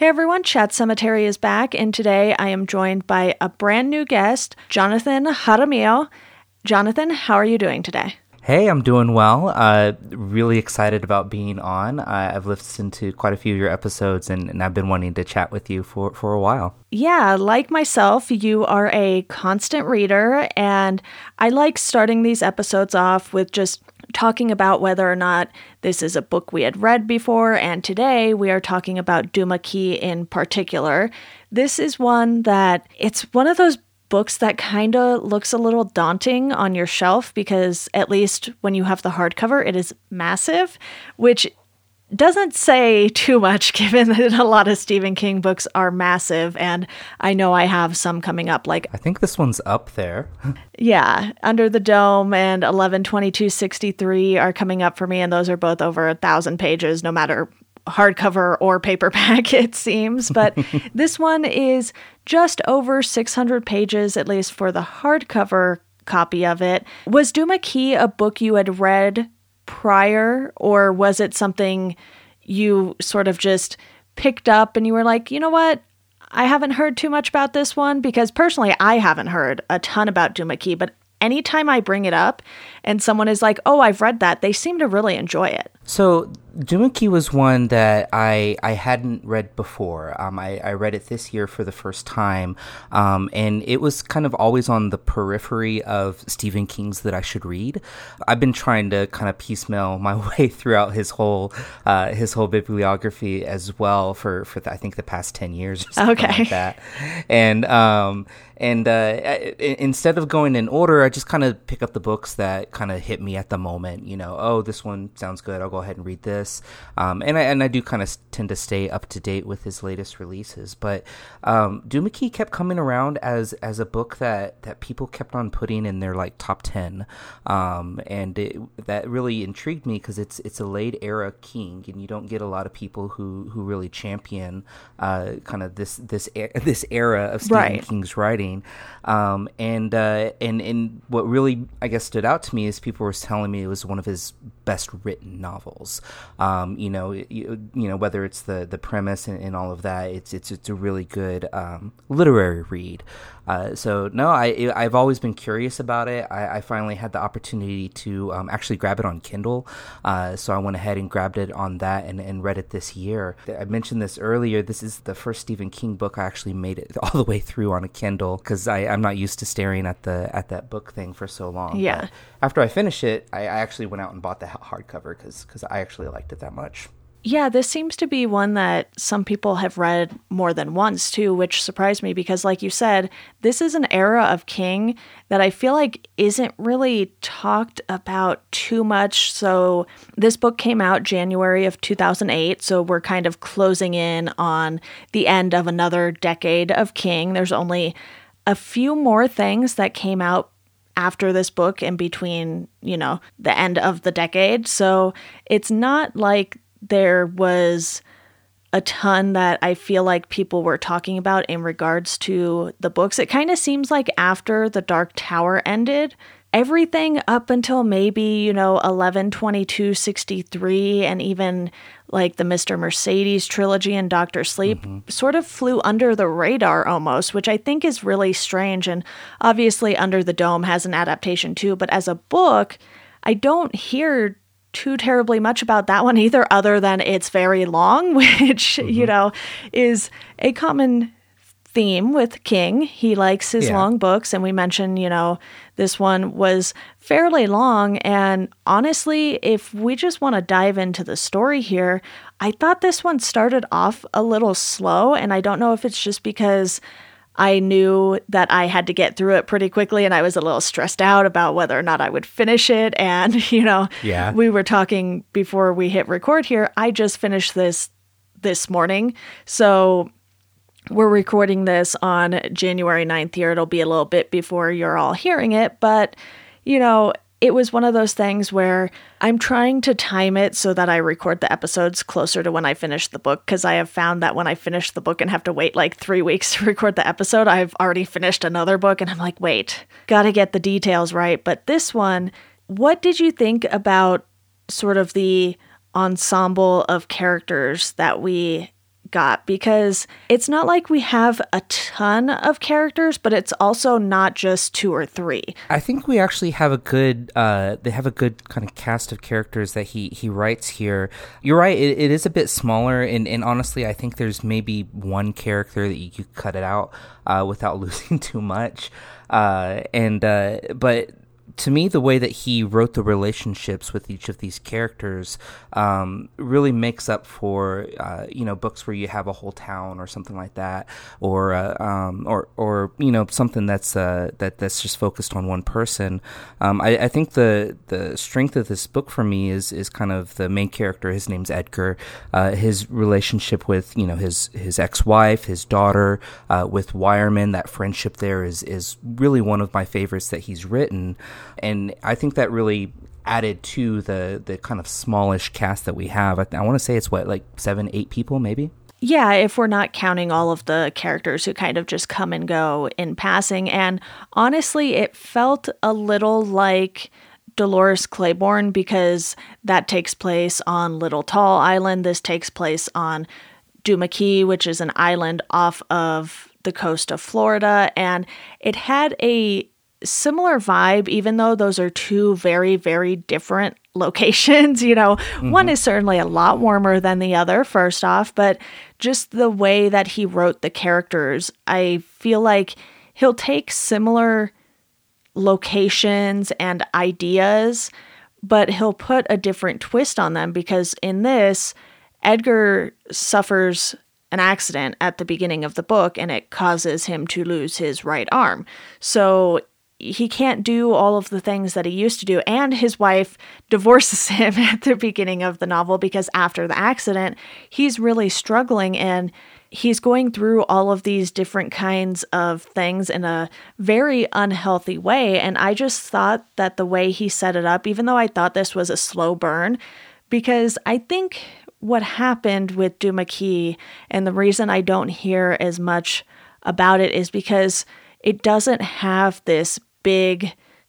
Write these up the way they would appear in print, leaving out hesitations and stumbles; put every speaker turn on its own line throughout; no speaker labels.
Hey everyone, Chat Cemetery is back, and today I am joined by a brand new guest, Jonathan Jaramillo. Jonathan, how are you doing today?
Hey, I'm doing well. Really excited about being on. I've listened to quite a few of your episodes, and I've been wanting to chat with you for a while.
Yeah, like myself, you are a constant reader, and I like starting these episodes off with just talking about whether or not this is a book we had read before, and today we are talking about Duma Key in particular. This is one that, it's one of those books that kind of looks a little daunting on your shelf because at least when you have the hardcover, it is massive, which doesn't say too much given that a lot of Stephen King books are massive, and I know I have some coming up. Like
I think this one's up there.
Yeah, Under the Dome and 11/22/63 are coming up for me, and those are both over 1,000 pages, no matter hardcover or paperback, it seems. But this one is just over 600 pages, at least for the hardcover copy of it. Was Duma Key a book you had read prior, or was it something you sort of just picked up and you were like, you know what? I haven't heard too much about this one, because personally, I haven't heard a ton about Duma Key, but anytime I bring it up and someone is like, oh, I've read that, they seem to really enjoy it.
So Duma Key was one that I hadn't read before. I read it this year for the first time, and it was kind of always on the periphery of Stephen King's that I should read. I've been trying to kind of piecemeal my way throughout his whole bibliography as well for I think the past 10 years or something like that. And instead of going in order, I just kind of pick up the books that kind of hit me at the moment. You know, oh, this one sounds good, I'll go ahead and read this. And I do kind of tend to stay up to date with his latest releases. But Duma Key kept coming around as a book that people kept on putting in their like top 10, and that really intrigued me because it's a late era King, and you don't get a lot of people who really champion kind of this era of Stephen King's writing. And what really, I guess, stood out to me is people were telling me it was one of his best written novels. You know, whether it's the premise and all of that, it's a really good literary read. So no, I've always been curious about it. I finally had the opportunity to actually grab it on Kindle. So I went ahead and grabbed it on that and read it this year. I mentioned this earlier. This is the first Stephen King book I actually made it all the way through on a Kindle, because I'm not used to staring at that book thing for so long.
Yeah.
But after I finished it, I actually went out and bought the hardcover because I actually liked it that much.
Yeah, this seems to be one that some people have read more than once, too, which surprised me because, like you said, this is an era of King that I feel like isn't really talked about too much. So this book came out January of 2008, so we're kind of closing in on the end of another decade of King. There's only a few more things that came out after this book in between, you know, the end of the decade. So it's not like there was a ton that I feel like people were talking about in regards to the books. It kind of seems like after The Dark Tower ended, everything up until maybe, you know, 11/22/63 and even like the Mr. Mercedes trilogy and Dr. Sleep sort of flew under the radar almost, which I think is really strange. And obviously Under the Dome has an adaptation too, but as a book, I don't hear too terribly much about that one either, other than it's very long, which, you know, is a common theme with King. He likes his long books, and we mentioned, you know, this one was fairly long, and honestly, if we just want to dive into the story here, I thought this one started off a little slow, and I don't know if it's just because I knew that I had to get through it pretty quickly, and I was a little stressed out about whether or not I would finish it. And, you know, we were talking before we hit record here. I just finished this morning. So we're recording this on January 9th here. It'll be a little bit before you're all hearing it. But, you know, it was one of those things where I'm trying to time it so that I record the episodes closer to when I finish the book, because I have found that when I finish the book and have to wait like 3 weeks to record the episode, I've already finished another book and I'm like, wait, gotta get the details right. But this one, what did you think about sort of the ensemble of characters that we got, because it's not like we have a ton of characters, but it's also not just 2 or 3.
I think we actually have a good, they have a good kind of cast of characters that he writes here. You're right, it is a bit smaller, and honestly, I think there's maybe one character that you could cut it out without losing too much. But to me, the way that he wrote the relationships with each of these characters really makes up for books where you have a whole town or something like that, or something that's just focused on one person. I think the strength of this book for me is kind of the main character. His name's Edgar. His relationship with his ex-wife, his daughter, with Wireman. That friendship there is really one of my favorites that he's written. And I think that really added to the kind of smallish cast that we have. I want to say it's like 7, 8 people, maybe?
Yeah, if we're not counting all of the characters who kind of just come and go in passing. And honestly, it felt a little like Dolores Claiborne, because that takes place on Little Tall Island. This takes place on Duma-Key, which is an island off of the coast of Florida. And it had a similar vibe, even though those are 2 very, very different locations. One is certainly a lot warmer than the other, first off, but just the way that he wrote the characters, I feel like he'll take similar locations and ideas, but he'll put a different twist on them, because in this, Edgar suffers an accident at the beginning of the book, and it causes him to lose his right arm. So he can't do all of the things that he used to do, and his wife divorces him at the beginning of the novel, because after the accident, he's really struggling, and he's going through all of these different kinds of things in a very unhealthy way. And I just thought that the way he set it up, even though I thought this was a slow burn, because I think what happened with Duma-Key, and the reason I don't hear as much about it, is because it doesn't have this big,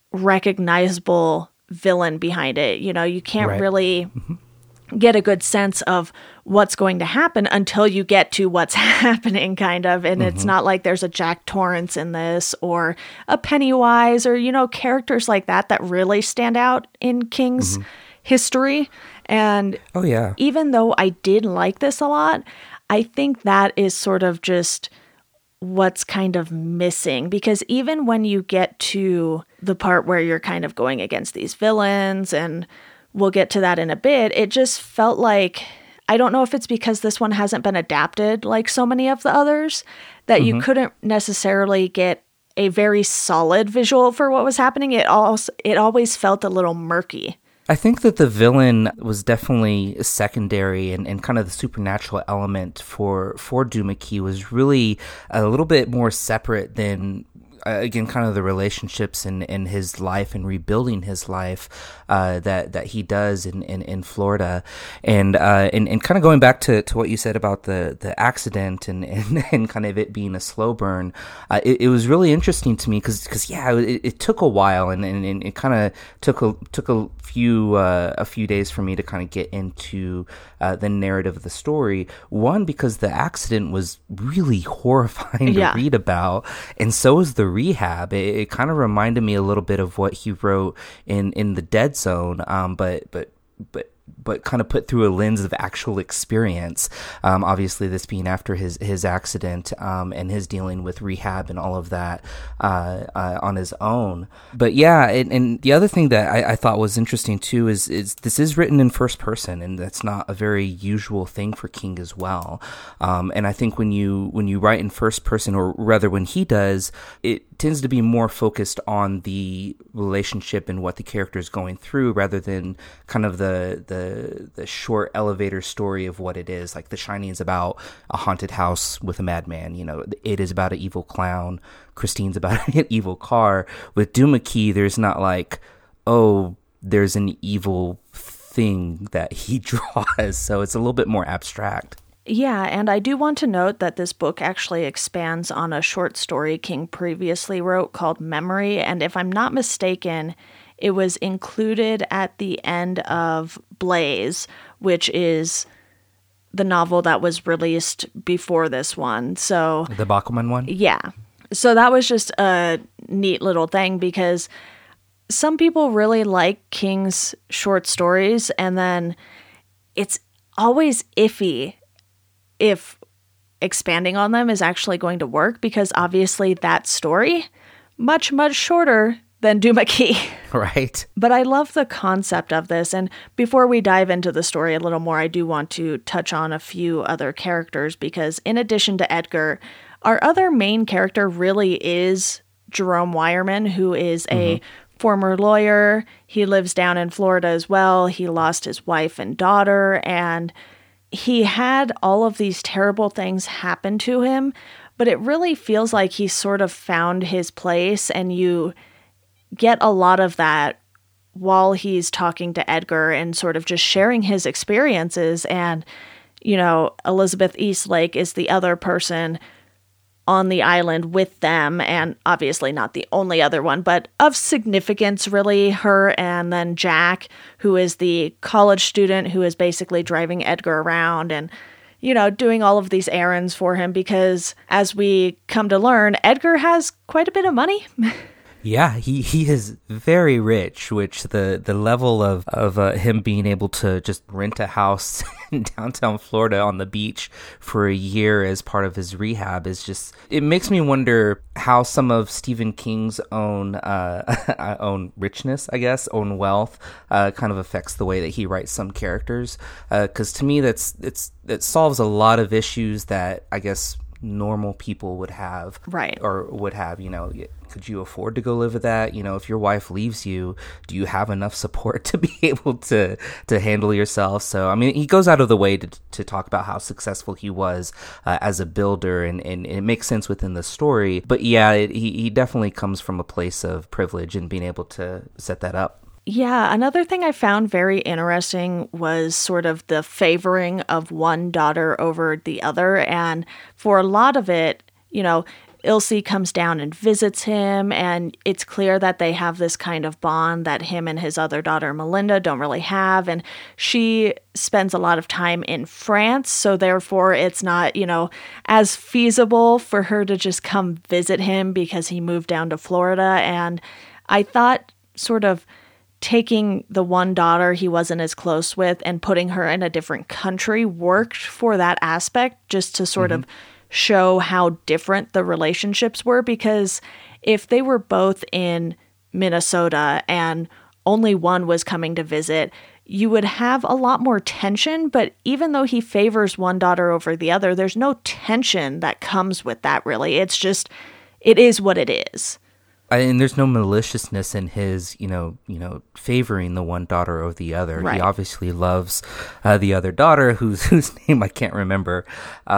recognizable villain behind it. You can't really get a good sense of what's going to happen until you get to what's happening, kind of. And it's not like there's a Jack Torrance in this, or a Pennywise, or, characters like that really stand out in King's history. And even though I did like this a lot, I think that is sort of just what's kind of missing, because even when you get to the part where you're kind of going against these villains, and we'll get to that in a bit, it just felt like, I don't know if it's because this one hasn't been adapted like so many of the others, that you couldn't necessarily get a very solid visual for what was happening. It always felt a little murky.
I think that the villain was definitely secondary, and kind of the supernatural element for Duma-Key was really a little bit more separate than, again, kind of the relationships in his life and rebuilding his life that he does in Florida, and kind of going back to what you said about the accident and kind of it being a slow burn. It was really interesting to me because it took a while, and it kind of took a few days for me to kind of get into the narrative of the story. One, because the accident was really horrifying to read about, and so was the rehab. It kind of reminded me a little bit of what he wrote in The Dead Zone, but kind of put through a lens of actual experience. Obviously, this being after his accident, and his dealing with rehab and all of that on his own. But yeah, and the other thing that I thought was interesting too is this is written in first person, and that's not a very usual thing for King as well. And I think when you write in first person, or rather when he does, it tends to be more focused on the relationship and what the character is going through, rather than kind of the short elevator story of what it is. Like The Shining is about a haunted house with a madman. It is about an evil clown. Christine's about an evil car. With Duma-Key, there's not like, oh, there's an evil thing that he draws. So it's a little bit more abstract.
Yeah, and I do want to note that this book actually expands on a short story King previously wrote called Memory, and if I'm not mistaken, it was included at the end of Blaze, which is the novel that was released before this one. So
The Bachman one?
yeah. So that was just a neat little thing because some people really like King's short stories, and then it's always iffy if expanding on them is actually going to work, because obviously that story, much, much shorter than Duma-Key.
Right.
But I love the concept of this. And before we dive into the story a little more, I do want to touch on a few other characters, because in addition to Edgar, our other main character really is Jerome Wireman, who is a former lawyer. He lives down in Florida as well. He lost his wife and daughter, and he had all of these terrible things happen to him, but it really feels like he sort of found his place, and you get a lot of that while he's talking to Edgar and sort of just sharing his experiences. And, you know, Elizabeth Eastlake is the other person on the island with them, and obviously not the only other one, but of significance, really, her and then Jack, who is the college student who is basically driving Edgar around and, you know, doing all of these errands for him, because as we come to learn, Edgar has quite a bit of money.
Yeah, he is very rich, which the level of him being able to just rent a house in downtown Florida on the beach for a year as part of his rehab is just, it makes me wonder how some of Stephen King's own own richness, I guess, own wealth, kind of affects the way that he writes some characters. Because to me, it solves a lot of issues that I guess normal people would have,
right?
Or would have, you know. Could you afford to go live with that? You know, if your wife leaves you, do you have enough support to be able to handle yourself? So, I mean, he goes out of the way to talk about how successful he was as a builder, and it makes sense within the story. But yeah, he definitely comes from a place of privilege and being able to set that up.
Yeah, another thing I found very interesting was sort of the favoring of one daughter over the other. And for a lot of it, you know, Ilse comes down and visits him, and it's clear that they have this kind of bond that him and his other daughter, Melinda, don't really have. And she spends a lot of time in France, so therefore it's not, you know, as feasible for her to just come visit him because he moved down to Florida. And I thought sort of taking the one daughter he wasn't as close with and putting her in a different country worked for that aspect, just to sort of show how different the relationships were, because if they were both in Minnesota and only one was coming to visit, you would have a lot more tension. But even though he favors one daughter over the other, there's no tension that comes with that, really. It's just, it is what it is.
And there's no maliciousness in his, you know, favoring the one daughter over the other.
Right.
He obviously loves the other daughter, whose name I can't remember.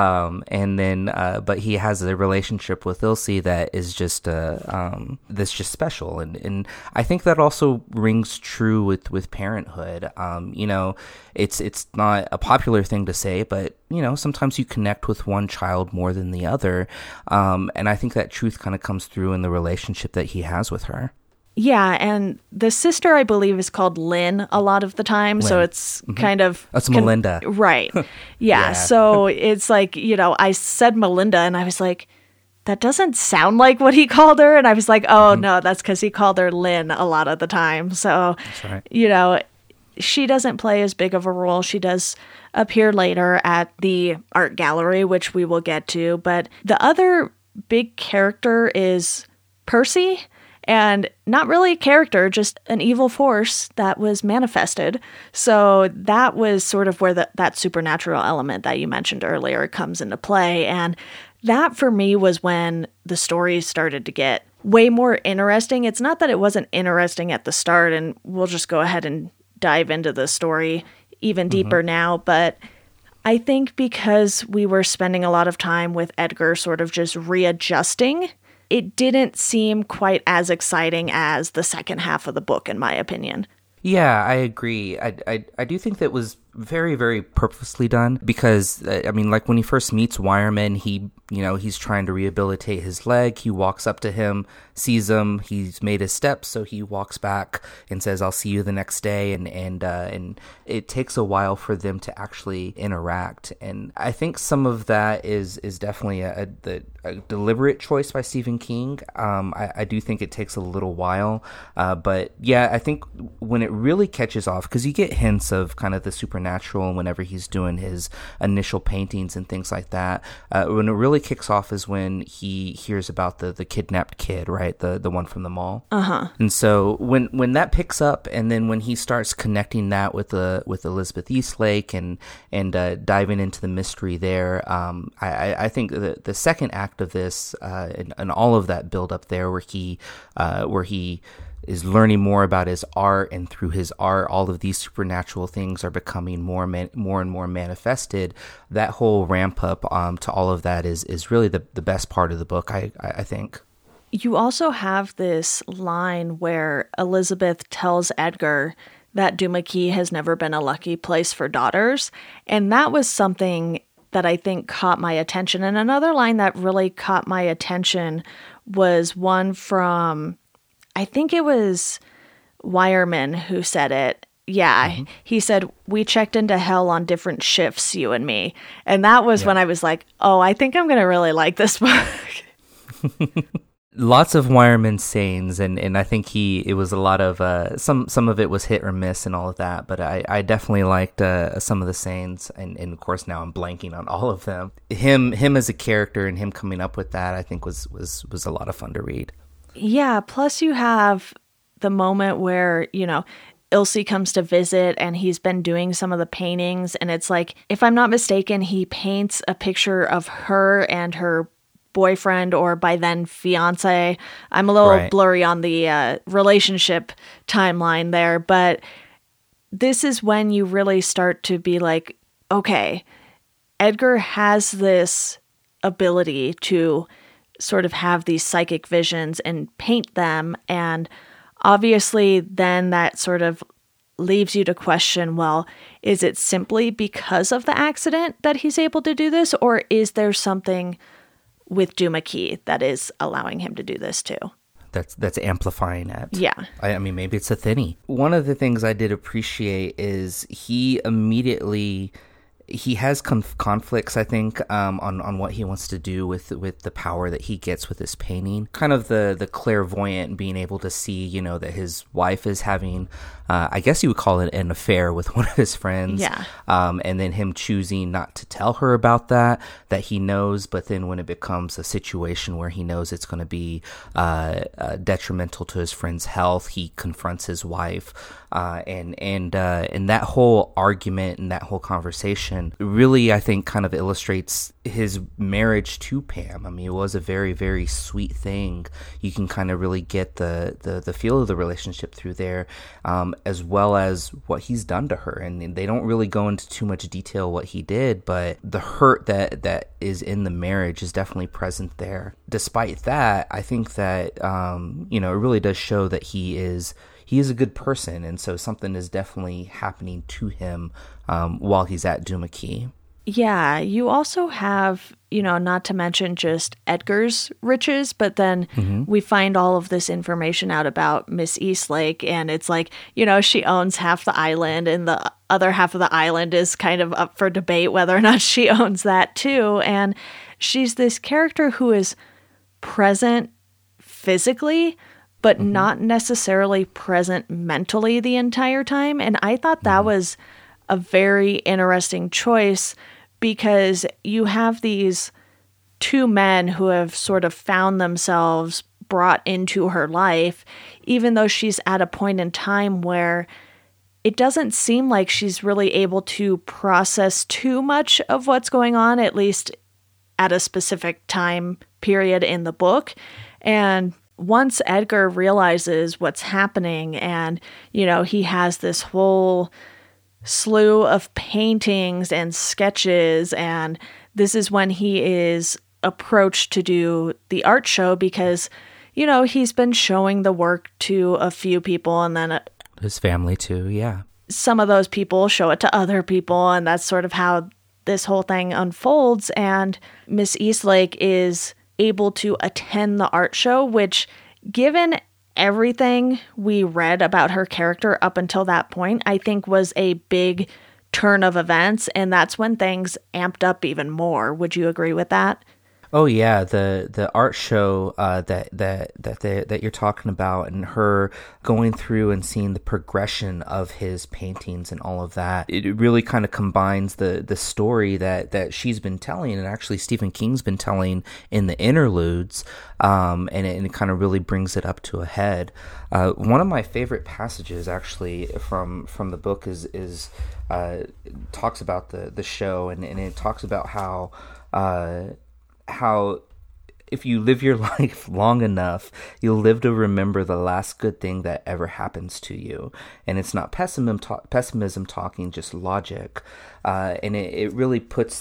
And then, but he has a relationship with Ilse that is just that's just special. And I think that also rings true with parenthood. You know, it's not a popular thing to say, but you know, sometimes you connect with one child more than the other. And I think that truth kind of comes through in the relationship that he has with her.
Yeah, and the sister, I believe, is called Lynn a lot of the time, so it's kind of...
That's Melinda.
Right. Yeah, so it's like, you know, I said Melinda, and I was like, that doesn't sound like what he called her, and I was like, oh, no, that's because he called her Lynn a lot of the time, so,
that's right.
You know, she doesn't play as big of a role. She does appear later at the art gallery, which we will get to, but the other big character is Percy, and not really a character, just an evil force that was manifested. So that was sort of where that supernatural element that you mentioned earlier comes into play. And that for me was when the story started to get way more interesting. It's not that it wasn't interesting at the start, and we'll just go ahead and dive into the story even deeper now, but I think because we were spending a lot of time with Edgar sort of just readjusting, it didn't seem quite as exciting as the second half of the book, in my opinion.
Yeah, I agree. I do think that was very, very purposely done because, I mean, like when he first meets Wireman, he's trying to rehabilitate his leg. He walks up to him, sees him, he's made his steps, so he walks back and says, "I'll see you the next day." And it takes a while for them to actually interact. And I think some of that is definitely a deliberate choice by Stephen King. I do think it takes a little while, but yeah, I think when it really catches off, because you get hints of kind of the supernatural whenever he's doing his initial paintings and things like that. When it really kicks off is when he hears about the kidnapped kid, right? The one from the mall. And so when that picks up, and then when he starts connecting that with Elizabeth Eastlake and diving into the mystery there, I think the second act of this and all of that build up there where he is learning more about his art, and through his art all of these supernatural things are becoming more and more manifested. That whole ramp up to all of that is really the best part of the book, I think.
You also have this line where Elizabeth tells Edgar that Duma-Key has never been a lucky place for daughters, and that was something that I think caught my attention. And another line that really caught my attention was one from, I think it was Wireman who said it. Yeah, He said, "We checked into hell on different shifts, you and me." And that was when I was like, oh, I think I'm going to really like this book.
Lots of Wireman sayings, and I think it was a lot of, some of it was hit or miss and all of that, but I definitely liked some of the sayings, and of course now I'm blanking on all of them. Him as a character and him coming up with that, I think was a lot of fun to read.
Yeah, plus you have the moment where, Ilse comes to visit and he's been doing some of the paintings, and it's like, if I'm not mistaken, he paints a picture of her and her boyfriend, or by then fiance. I'm a little blurry on the relationship timeline there, but this is when you really start to be like, okay, Edgar has this ability to sort of have these psychic visions and paint them, and obviously then that sort of leaves you to question, well, is it simply because of the accident that he's able to do this, or is there something with Duma-Key that is allowing him to do this too?
That's amplifying it.
Yeah.
I mean, maybe it's a thinny. One of the things I did appreciate is he has conflicts, I think, on what he wants to do with the power that he gets with his painting. Kind of the clairvoyant, being able to see, that his wife is having, I guess you would call it an affair with one of his friends.
Yeah.
And then him choosing not to tell her about that he knows, but then when it becomes a situation where he knows it's going to be detrimental to his friend's health, he confronts his wife. And that whole argument and that whole conversation really, I think, kind of illustrates his marriage to Pam. I mean, it was a very, very sweet thing. You can kind of really get the feel of the relationship through there, as well as what he's done to her. And they don't really go into too much detail what he did, but the hurt that is in the marriage is definitely present there. Despite that, I think that, it really does show that he is a good person, and so something is definitely happening to him while he's at Duma-Key.
Yeah, you also have, not to mention just Edgar's riches, but then we find all of this information out about Miss Eastlake, and it's like, she owns half the island, and the other half of the island is kind of up for debate whether or not she owns that too. And she's this character who is present physically, but not necessarily present mentally the entire time. And I thought that was a very interesting choice, because you have these two men who have sort of found themselves brought into her life, even though she's at a point in time where it doesn't seem like she's really able to process too much of what's going on, at least at a specific time period in the book. And once Edgar realizes what's happening, and, he has this whole slew of paintings and sketches, and this is when he is approached to do the art show, because, he's been showing the work to a few people, and then
his family too, yeah.
some of those people show it to other people, and that's sort of how this whole thing unfolds. And Miss Eastlake is able to attend the art show, which, given everything we read about her character up until that point, I think was a big turn of events, and that's when things amped up even more. Would you agree with that?
Oh yeah, the art show that you're talking about, and her going through and seeing the progression of his paintings and all of that, it really kind of combines the story that she's been telling, and actually Stephen King's been telling in the interludes, and it kind of really brings it up to a head. One of my favorite passages actually from the book is talks about the show, and it talks about how if you live your life long enough, you'll live to remember the last good thing that ever happens to you. And it's not pessimism talking, just logic. And it really puts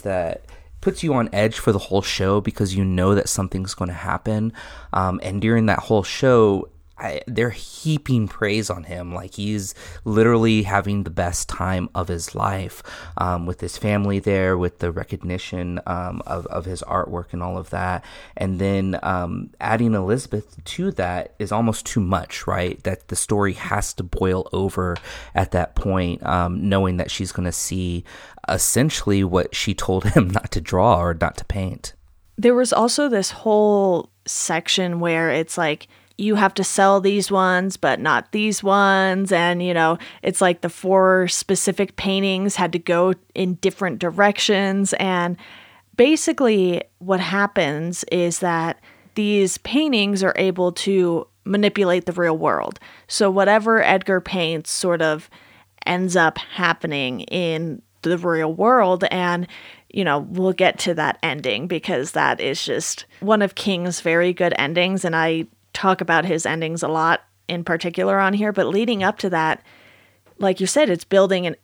you on edge for the whole show, because you know that something's going to happen. And during that whole show, they're heaping praise on him, like he's literally having the best time of his life, with his family there, with the recognition of his artwork and all of that. And then adding Elizabeth to that is almost too much, right? That the story has to boil over at that point, knowing that she's going to see essentially what she told him not to draw or not to paint.
There was also this whole section where it's like, you have to sell these ones, but not these ones. And, it's like the 4 specific paintings had to go in different directions. And basically what happens is that these paintings are able to manipulate the real world. So whatever Edgar paints sort of ends up happening in the real world. And, we'll get to that ending, because that is just one of King's very good endings. And I talk about his endings a lot in particular on here, but leading up to that, like you said, it's building and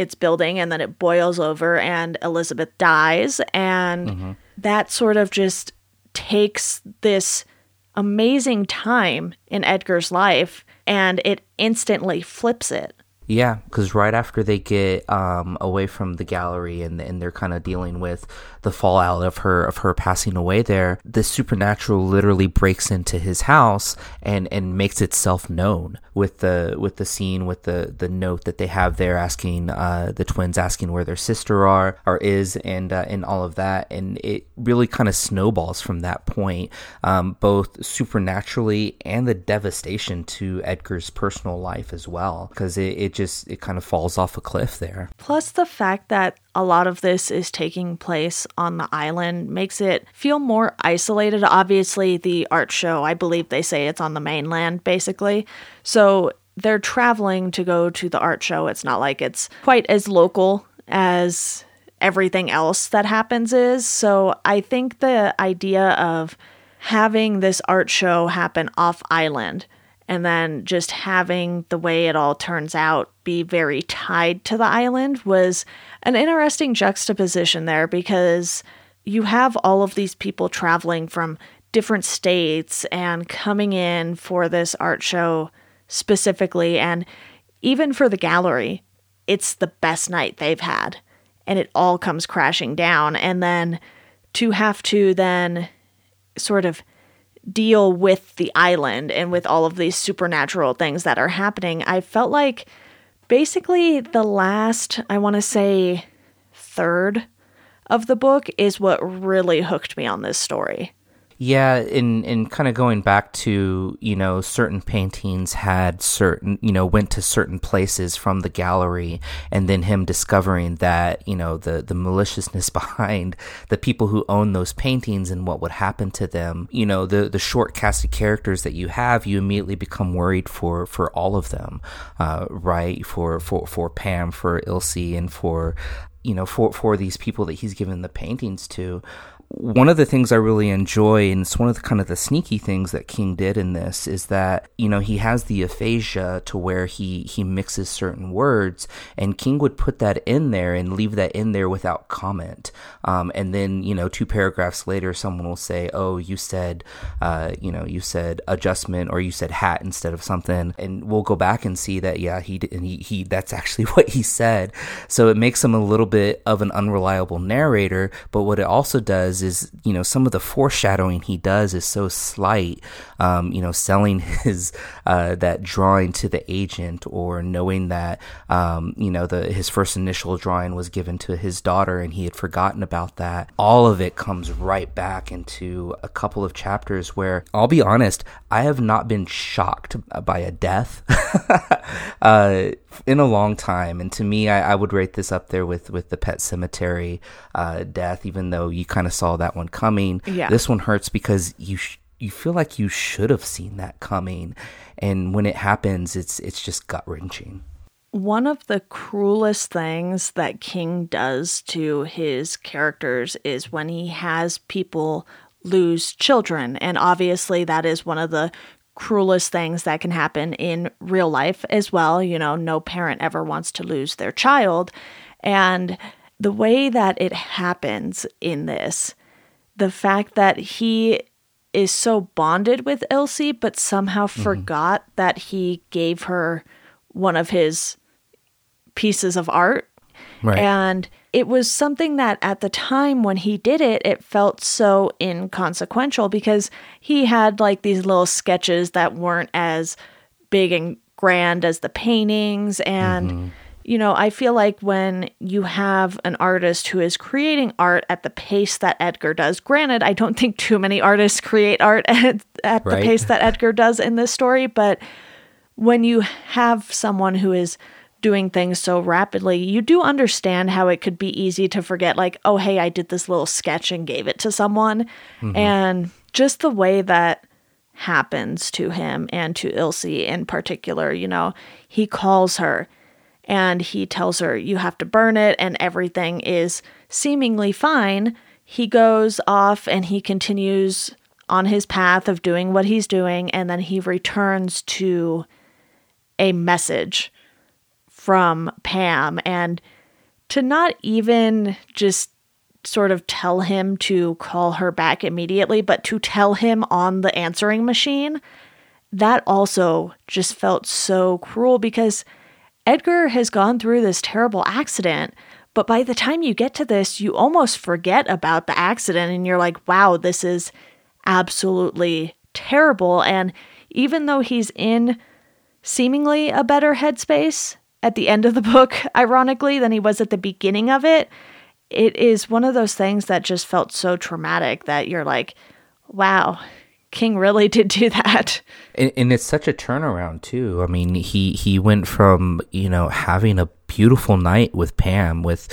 then it boils over and Elizabeth dies, and that sort of just takes this amazing time in Edgar's life and it instantly flips it.
Yeah, because right after they get away from the gallery and they're kind of dealing with the fallout of her passing away there, the supernatural literally breaks into his house and makes itself known with the scene, with the note that they have there asking the twins asking where their sister is and all of that, and it really kind of snowballs from that point, both supernaturally and the devastation to Edgar's personal life as well, because it kind of falls off a cliff there.
Plus the fact that a lot of this is taking place on the island makes it feel more isolated. Obviously, the art show, I believe they say it's on the mainland, basically. So they're traveling to go to the art show. It's not like it's quite as local as everything else that happens is. So I think the idea of having this art show happen off island and then just having the way it all turns out be very tied to the island was an interesting juxtaposition there, because you have all of these people traveling from different states and coming in for this art show specifically, and even for the gallery, it's the best night they've had, and it all comes crashing down. And then to have to then sort of deal with the island and with all of these supernatural things that are happening, I felt like basically the last, I want to say, third of the book is what really hooked me on this story.
Yeah, in kind of going back to, certain paintings had certain, went to certain places from the gallery, and then him discovering that, the maliciousness behind the people who own those paintings and what would happen to them. The short cast of characters that you have, you immediately become worried for all of them, right? For Pam, for Ilse, and for these people that he's given the paintings to. one of the things I really enjoy, and it's one of the kind of the sneaky things that King did in this, is that, he has the aphasia to where he mixes certain words, and King would put that in there and leave that in there without comment. And then, 2 paragraphs later, someone will say, oh, you said adjustment, or you said hat instead of something. And we'll go back and see that, yeah, he that's actually what he said. So it makes him a little bit of an unreliable narrator. But what it also does is, some of the foreshadowing he does is so slight, selling his, that drawing to the agent, or knowing that, his first initial drawing was given to his daughter and he had forgotten about that. All of it comes right back into a couple of chapters where, I'll be honest, I have not been shocked by a death in a long time. And to me, I would rate this up there with the Pet Sematary death, even though you kind of saw that one coming.
Yeah.
This one hurts because you feel like you should have seen that coming. And when it happens, it's just gut-wrenching.
One of the cruelest things that King does to his characters is when he has people lose children. And obviously that is one of the cruelest things that can happen in real life as well. No parent ever wants to lose their child. And the way that it happens in this, the fact that he is so bonded with Elsie, but somehow forgot that he gave her one of his pieces of art.
Right.
And it was something that at the time when he did it, it felt so inconsequential because he had like these little sketches that weren't as big and grand as the paintings. And, I feel like when you have an artist who is creating art at the pace that Edgar does, granted, I don't think too many artists create art at the pace that Edgar does in this story, but when you have someone who is doing things so rapidly, you do understand how it could be easy to forget, like, oh, hey, I did this little sketch and gave it to someone. And just the way that happens to him and to Ilse in particular, he calls her and he tells her, you have to burn it, and everything is seemingly fine. He goes off and he continues on his path of doing what he's doing, and then he returns to a message from Pam, and to not even just sort of tell him to call her back immediately, but to tell him on the answering machine, that also just felt so cruel because Edgar has gone through this terrible accident, but by the time you get to this, you almost forget about the accident and you're like, wow, this is absolutely terrible. And even though he's in seemingly a better headspace at the end of the book, ironically, than he was at the beginning of it, it is one of those things that just felt so traumatic that you're like, wow, King really did do that.
And it's such a turnaround too. I mean, he went from, having a beautiful night with Pam with,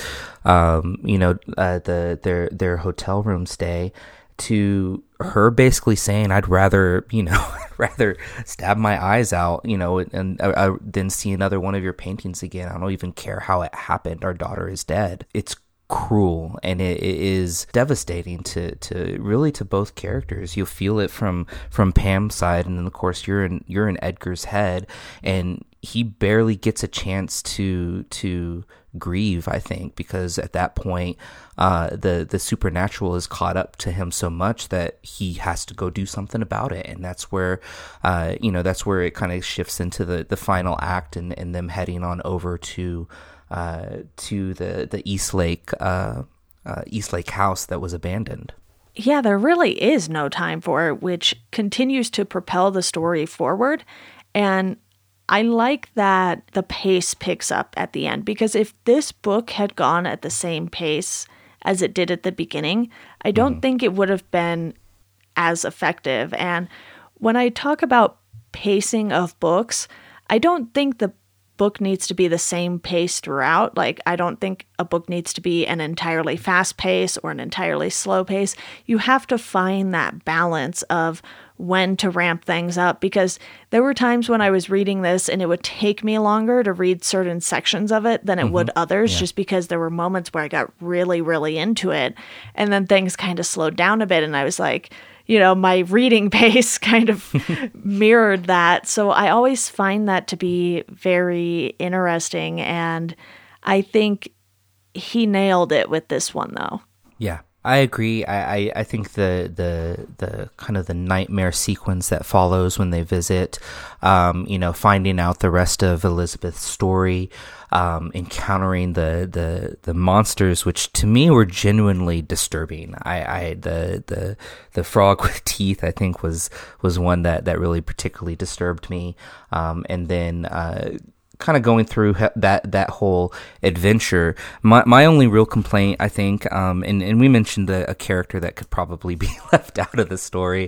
their hotel room stay, to her basically saying, I'd rather stab my eyes out, and than see another one of your paintings again. I don't even care how it happened. Our daughter is dead. It's cruel, and it is devastating to really to both characters. You'll feel it from Pam's side, and then of course you're in Edgar's head, and he barely gets a chance to grieve, I think, because at that point the supernatural is caught up to him so much that he has to go do something about it. And that's where it kind of shifts into the final act, and them heading on over to the Eastlake house that was abandoned.
Yeah, there really is no time for it, which continues to propel the story forward. And I like that the pace picks up at the end, because if this book had gone at the same pace as it did at the beginning, I don't think it would have been as effective. And when I talk about pacing of books, I don't think the book needs to be the same pace throughout. Like, I don't think a book needs to be an entirely fast pace or an entirely slow pace. You have to find that balance of when to ramp things up, because there were times when I was reading this and it would take me longer to read certain sections of it than it would others, just because there were moments where I got really, really into it. And then things kind of slowed down a bit. And I was like, my reading pace kind of mirrored that. So I always find that to be very interesting. And I think he nailed it with this one, though.
Yeah. I agree. I think the kind of the nightmare sequence that follows when they visit, finding out the rest of Elizabeth's story, encountering the monsters, which to me were genuinely disturbing. The frog with teeth, I think was one that really particularly disturbed me. And then, kind of going through that whole adventure, my only real complaint, I think, and we mentioned a character that could probably be left out of the story.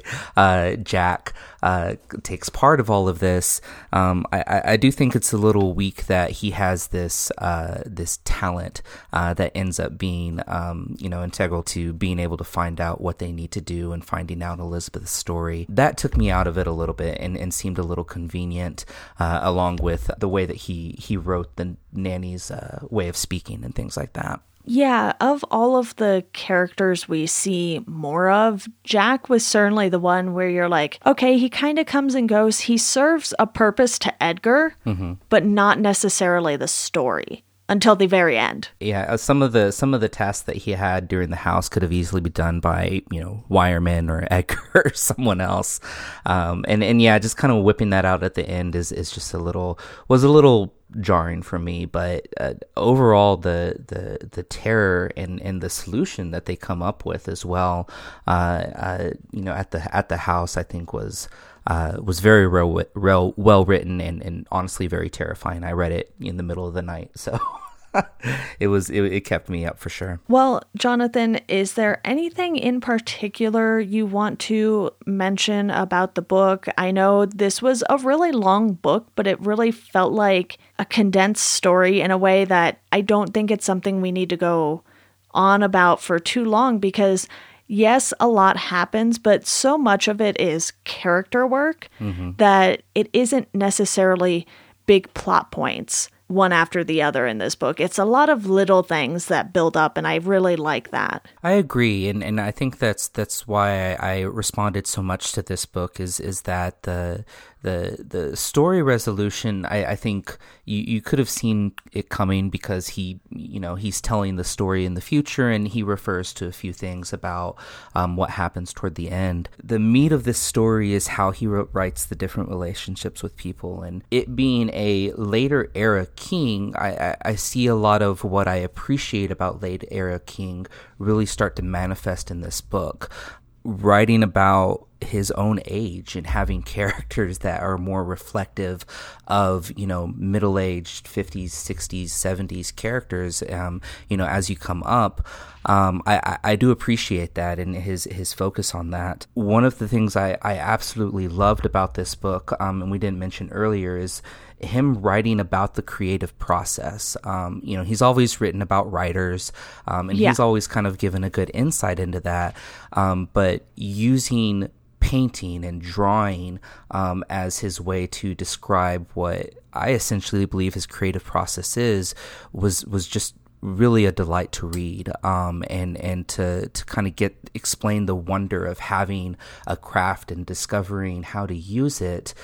Jack takes part of all of this. I do think it's a little weak that he has this talent that ends up being integral to being able to find out what they need to do and finding out Elizabeth's story. That took me out of it a little bit and seemed a little convenient, along with the way that he wrote the nanny's way of speaking and things like that.
Yeah, of all of the characters we see more of, Jack was certainly the one where you're like, okay, he kind of comes and goes. He serves a purpose to Edgar, but not necessarily the story until the very end.
Yeah, some of the tasks that he had during the house could have easily been done by, Wireman or Edgar or someone else. And yeah, just kind of whipping that out at the end is just was a little jarring for me, but overall the terror and the solution that they come up with as well, at the house, I think was very well written and honestly very terrifying. I read it in the middle of the night, so it kept me up for sure.
Well, Jonathan, is there anything in particular you want to mention about the book? I know this was a really long book, but it really felt like a condensed story in a way that I don't think it's something we need to go on about for too long, because yes, a lot happens, but so much of it is character work that it isn't necessarily big plot points one after the other in this book. It's a lot of little things that build up, and I really like that.
I agree, and I think that's why I responded so much to this book is that the story resolution, I think you could have seen it coming, because he's telling the story in the future, and he refers to a few things about what happens toward the end. The meat of this story is how he writes the different relationships with people, and it being a later era King, I see a lot of what I appreciate about late era King really start to manifest in this book. Writing about his own age and having characters that are more reflective of, middle-aged 50s, 60s, 70s characters, as you come up. I do appreciate that and his focus on that. One of the things I absolutely loved about this book, and we didn't mention earlier, is him writing about the creative process. He's always written about writers, and he's always kind of given a good insight into that. But using painting and drawing as his way to describe what I essentially believe his creative process was just really a delight to read, and to kind of explain the wonder of having a craft and discovering how to use it.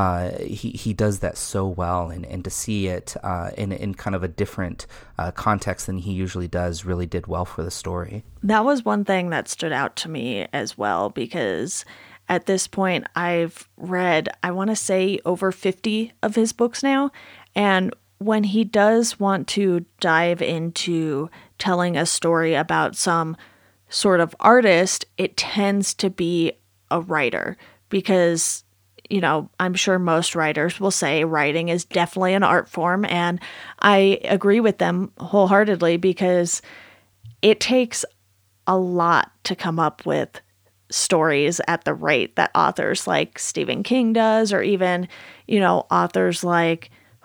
He does that so well, and to see it in kind of a different context than he usually does really did well for the story.
That was one thing that stood out to me as well, because at this point I've read, I want to say, over 50 of his books now, and when he does want to dive into telling a story about some sort of artist, it tends to be a writer, because, I'm sure most writers will say writing is definitely an art form, and I agree with them wholeheartedly, because it takes a lot to come up with stories at the rate that authors like Stephen King does, or even, authors like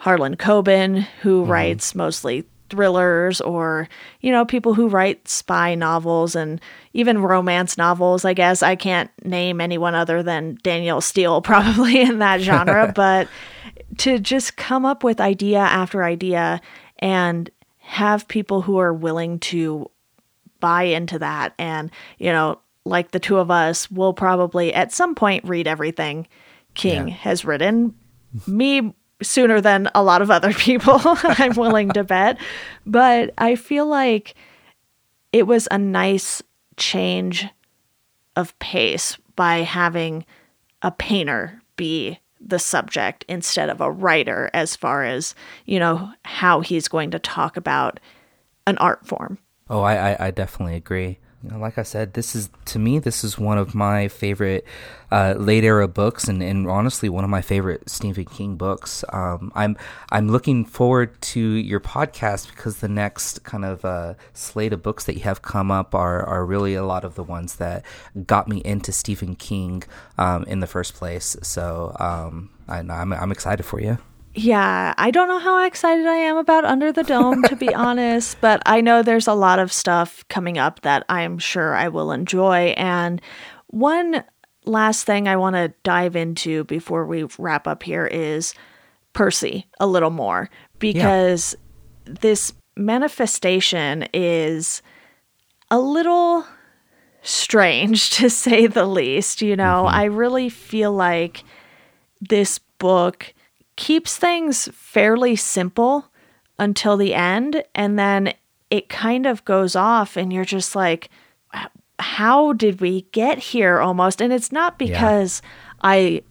Harlan Coben, who writes mostly thrillers, or, people who write spy novels and even romance novels, I guess. I can't name anyone other than Danielle Steele probably in that genre, but to just come up with idea after idea and have people who are willing to buy into that. And, like the two of us will probably at some point read everything King has written. Me sooner than a lot of other people, I'm willing to bet. But I feel like it was a nice change of pace by having a painter be the subject instead of a writer, as far as, how he's going to talk about an art form.
Oh, I definitely agree. Like I said, this is one of my favorite late era books, and honestly one of my favorite Stephen King books. I'm looking forward to your podcast, because the next kind of slate of books that you have come up are really a lot of the ones that got me into Stephen King in the first place. So I'm excited for you.
Yeah, I don't know how excited I am about Under the Dome, to be honest, but I know there's a lot of stuff coming up that I'm sure I will enjoy. And one last thing I want to dive into before we wrap up here is Percy a little more, because this manifestation is a little strange, to say the least. I really feel like this book keeps things fairly simple until the end, and then it kind of goes off and you're just like, how did we get here, almost? And it's not because I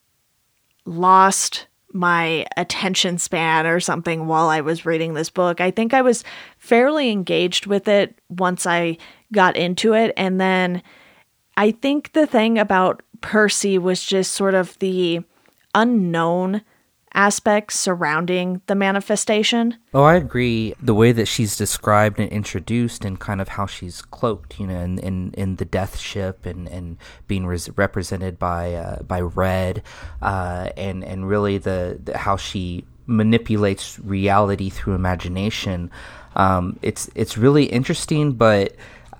lost my attention span or something while I was reading this book. I think I was fairly engaged with it once I got into it, and then I think the thing about Percy was just sort of the unknown aspects surrounding the manifestation.
Oh, I agree. The way that she's described and introduced, and kind of how she's cloaked, in the death ship, and being represented by Red, and really the how she manipulates reality through imagination. It's really interesting, but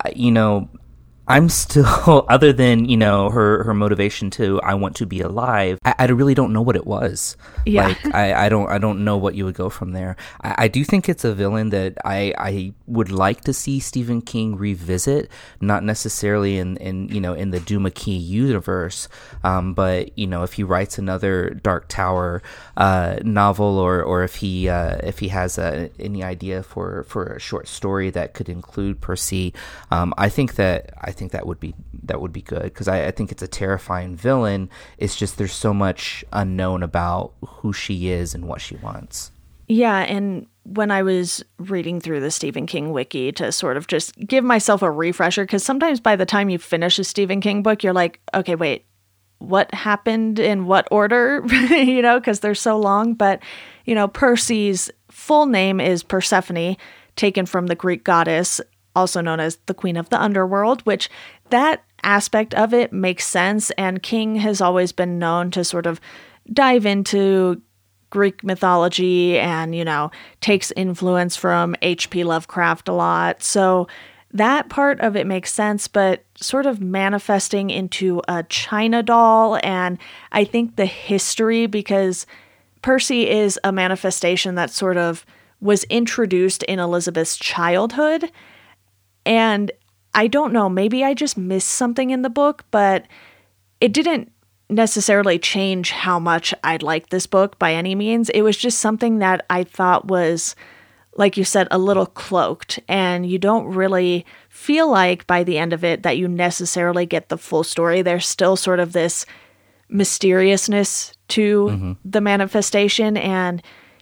I'm still, other than, her motivation to, I want to be alive, I really don't know what it was.
Yeah.
Like, I don't know what you would go from there. I do think it's a villain that I would like to see Stephen King revisit, not necessarily in the Duma Key universe, but, if he writes another Dark Tower novel, or if he has any idea for a short story that could include Percy, I think that would be good, because I think it's a terrifying villain. It's just there's so much unknown about who she is and what she wants.
Yeah, and when I was reading through the Stephen King wiki to sort of just give myself a refresher, because sometimes by the time you finish a Stephen King book, you're like, okay, wait, what happened in what order? Because they're so long. But, Percy's full name is Persephone, taken from the Greek goddess, also known as the Queen of the Underworld, which that aspect of it makes sense. And King has always been known to sort of dive into Greek mythology and, takes influence from H.P. Lovecraft a lot. So that part of it makes sense, but sort of manifesting into a China doll. And I think the history, because Percy is a manifestation that sort of was introduced in Elizabeth's childhood. And I don't know, maybe I just missed something in the book, but it didn't necessarily change how much I liked this book by any means. It was just something that I thought was, like you said, a little cloaked, and you don't really feel like by the end of it that you necessarily get the full story. There's still sort of this mysteriousness to the manifestation, and,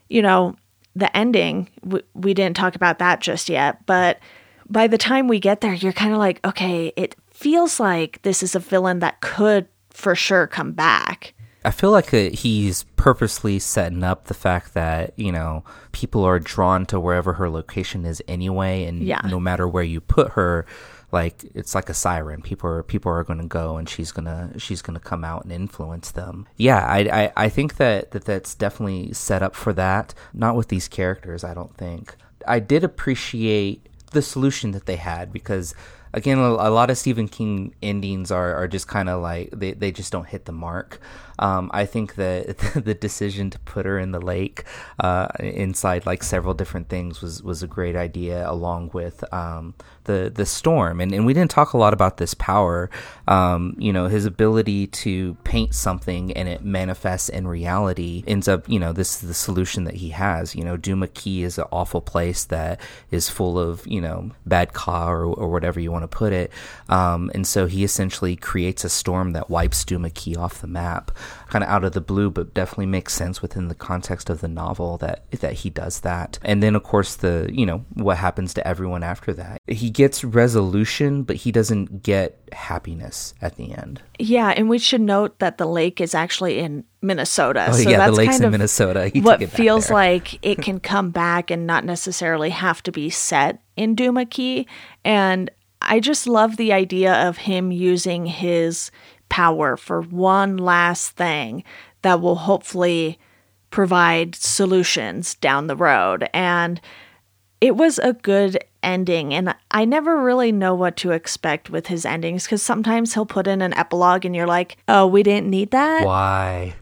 the ending, we didn't talk about that just yet, but by the time we get there, you're kind of like, okay, it feels like this is a villain that could for sure come back.
I feel like he's purposely setting up the fact that, people are drawn to wherever her location is anyway, and no matter where you put her, like it's like a siren. People are going to go, and she's gonna come out and influence them. Yeah, I think that's definitely set up for that. Not with these characters, I don't think. I did appreciate the solution that they had, because again, a lot of Stephen King endings are just kind of like they just don't hit the mark. I think that the decision to put her in the lake inside like several different things was a great idea, along with the storm. And we didn't talk a lot about this power. His ability to paint something and it manifests in reality ends up, this is the solution that he has. Duma Key is an awful place that is full of, bad ka or whatever you want to put it. And so he essentially creates a storm that wipes Duma Key off the map, kind of out of the blue, but definitely makes sense within the context of the novel that he does that. And then of course what happens to everyone after that. He gets resolution, but he doesn't get happiness at the end.
Yeah, and we should note that the lake is actually in Minnesota.
Oh, so yeah, the lake's in Minnesota.
What feels like it can come back and not necessarily have to be set in Duma Key. And I just love the idea of him using his power for one last thing that will hopefully provide solutions down the road. And it was a good ending, and I never really know what to expect with his endings, because sometimes he'll put in an epilogue and you're like, oh, we didn't need that?
Why?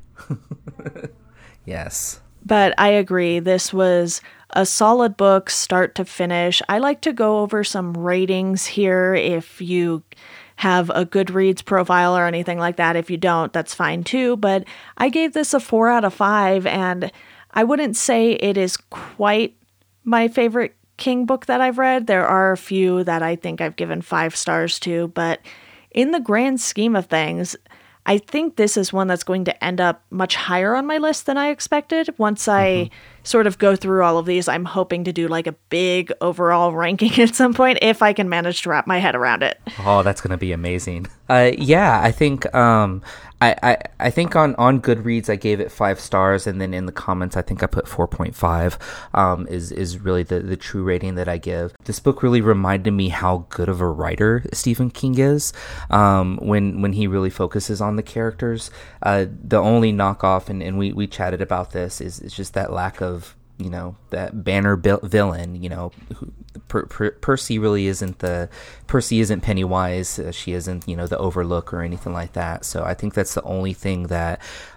Yes.
But I agree, this was a solid book start to finish. I like to go over some ratings here if you have a Goodreads profile or anything like that. If you don't, that's fine too. But I gave this a 4 out of 5, and I wouldn't say it is quite my favorite King book that I've read. There are a few that I think I've given 5 stars to, but in the grand scheme of things, I think this is one that's going to end up much higher on my list than I expected. Once I sort of go through all of these, I'm hoping to do like a big overall ranking at some point, if I can manage to wrap my head around it.
Oh, that's going to be amazing. Yeah, I think I think on Goodreads I gave it 5 stars, and then in the comments I think I put 4.5 is really the true rating that I give. This book really reminded me how good of a writer Stephen King is when he really focuses on the characters. The only knockoff, and we chatted about this, is just that lack of that banner villain. Percy really isn't Percy isn't Pennywise. She isn't the Overlook or anything like that. So I think that's the only thing that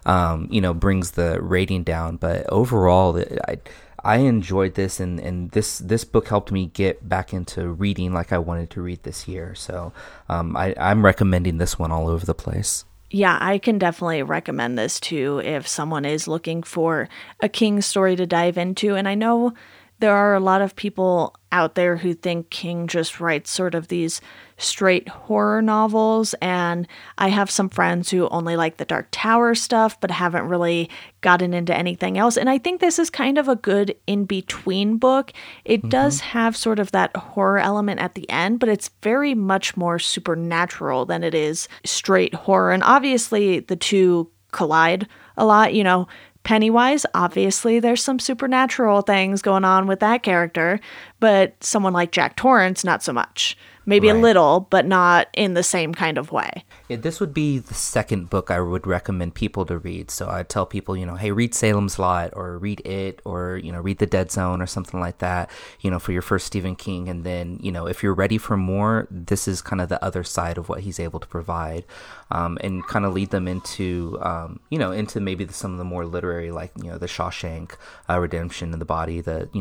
brings the rating down. But overall, I enjoyed this, and this book helped me get back into reading like I wanted to read this year. So I'm recommending this one all over the place.
Yeah, I can definitely recommend this too if someone is looking for a King story to dive into. And I know there are a lot of people out there who think King just writes sort of these straight horror novels, and I have some friends who only like the Dark Tower stuff but haven't really gotten into anything else. And I think this is kind of a good in-between book. It does have sort of that horror element at the end, but it's very much more supernatural than it is straight horror. And obviously the two collide a lot, Pennywise, obviously there's some supernatural things going on with that character, but someone like Jack Torrance, not so much. Maybe
Right.
a little, but not in the same kind of way.
Yeah, this would be the second book I would recommend people to read. So I'd tell people, hey, read Salem's Lot, or read It, or, read The Dead Zone or something like that, for your first Stephen King. And then, if you're ready for more, this is kind of the other side of what he's able to provide, and kind of lead them into, into maybe some of the more literary, like, the Shawshank Redemption and The Body,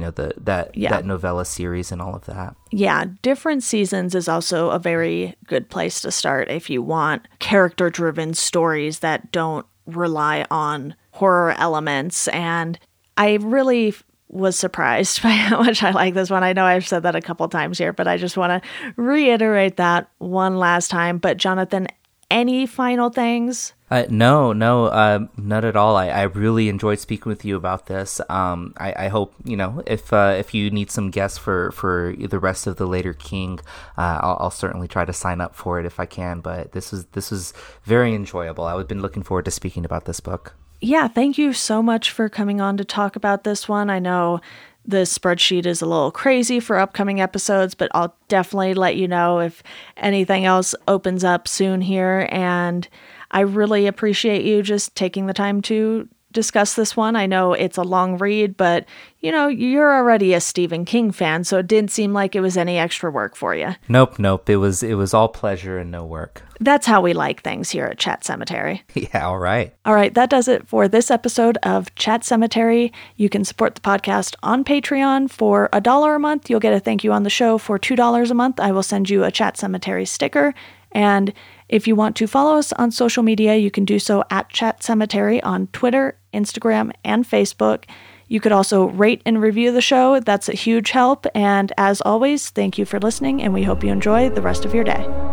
that novella series and all of that.
Yeah, Different Seasons is also a very good place to start if you want character-driven stories that don't rely on horror elements. And I really was surprised by how much I like this one. I know I've said that a couple times here, but I just want to reiterate that one last time. But Jonathan, any final things?
No, not at all. I really enjoyed speaking with you about this. I hope, if you need some guests for the rest of the later King, I'll certainly try to sign up for it if I can. But this was very enjoyable. I've been looking forward to speaking about this book.
Yeah, thank you so much for coming on to talk about this one. I know the spreadsheet is a little crazy for upcoming episodes, but I'll definitely let you know if anything else opens up soon here. And I really appreciate you just taking the time to discuss this one. I know it's a long read, but you're already a Stephen King fan, so it didn't seem like it was any extra work for you.
Nope. It was all pleasure and no work.
That's how we like things here at Chat Cemetery.
Yeah, all right.
All right, that does it for this episode of Chat Cemetery. You can support the podcast on Patreon for $1 a month. You'll get a thank you on the show. For $2 a month, I will send you a Chat Cemetery sticker. And if you want to follow us on social media, you can do so at Chat Cemetery on Twitter, Instagram, and Facebook. You could also rate and review the show. That's a huge help. And as always, thank you for listening, and we hope you enjoy the rest of your day.